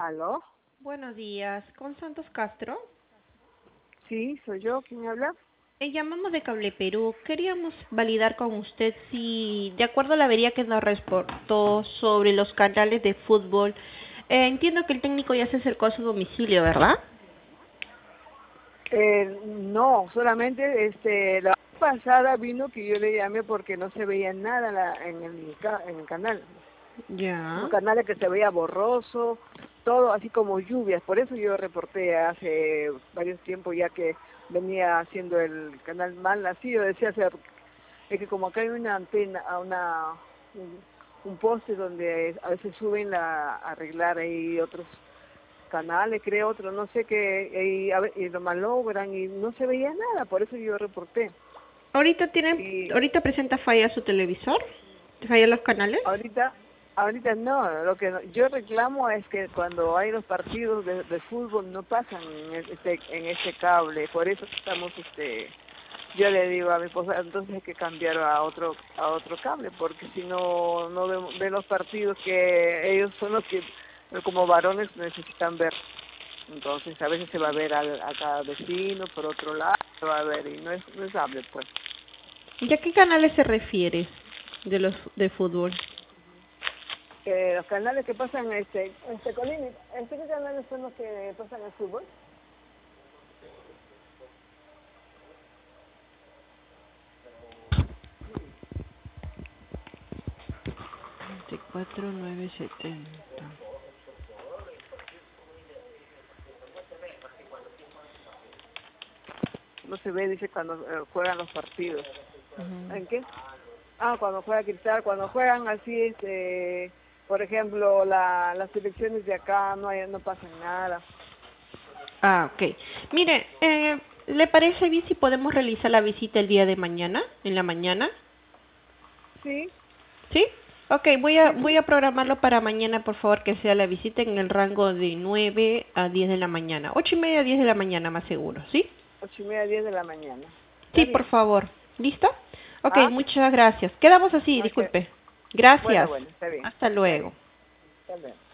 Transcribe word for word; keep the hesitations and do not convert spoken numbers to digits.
¿Aló? Buenos días, con Santos Castro. Sí, soy yo. ¿Quién habla? Eh, llamamos de Cable Perú. Queríamos validar con usted si, de acuerdo a la avería que nos reportó sobre los canales de fútbol, eh, entiendo que el técnico ya se acercó a su domicilio, ¿verdad? Eh, no, solamente este, la vez pasada vino que yo le llamé porque no se veía nada la- en, el, ca- en el canal. Ya. Un canal que se veía borroso, todo así como lluvias. Por eso yo reporté hace varios tiempos ya que venía haciendo el canal mal así. Yo decía, o sea, es que como acá hay una antena, a una un, un poste donde a veces suben la, a arreglar ahí otros canales, creo otro, no sé qué, y, a ver, y lo malogran y no se veía nada, por eso yo reporté. ¿Ahorita tiene, Y ahorita presenta falla su televisor? ¿Falla los canales? ahorita, ahorita no, lo que no- yo reclamo es que cuando hay los partidos de, de fútbol no pasan en este, en este cable, por eso estamos, este, yo le digo a mi esposa, entonces hay que cambiar a otro, a otro cable, porque si no, no ven, ven los partidos que ellos son los que como varones necesitan ver. Entonces a veces se va a ver al, a cada vecino, por otro lado se va a ver y no es, no es hable pues. ¿Y a qué canales se refiere de los de fútbol? Eh, los canales que pasan, este, este Colini, ¿este qué canales son los que pasan el fútbol? veinticuatro nueve setenta. No se ve, dice, cuando eh, juegan los partidos. Ujú. ¿En qué? Ah, cuando juega Cristal, cuando juegan así, este, por ejemplo, la, las selecciones de acá no hay, no pasan nada. Ah, ok. Mire, eh, ¿le parece bien si podemos realizar la visita el día de mañana, en la mañana? Sí, ¿Sí? Ok, voy a, sí, voy sí. a programarlo para mañana, por favor, que sea la visita en el rango de nueve a diez de la mañana. Ocho y media a diez de la mañana, más seguro, ¿sí? Ocho y media, diez de la mañana. ¿Está Sí, por bien? favor. ¿Listo? Ok, ¿Ah? muchas gracias. Quedamos así, Ok. disculpe. Bueno, Gracias. bueno, está bien, Hasta está luego. bien, está bien.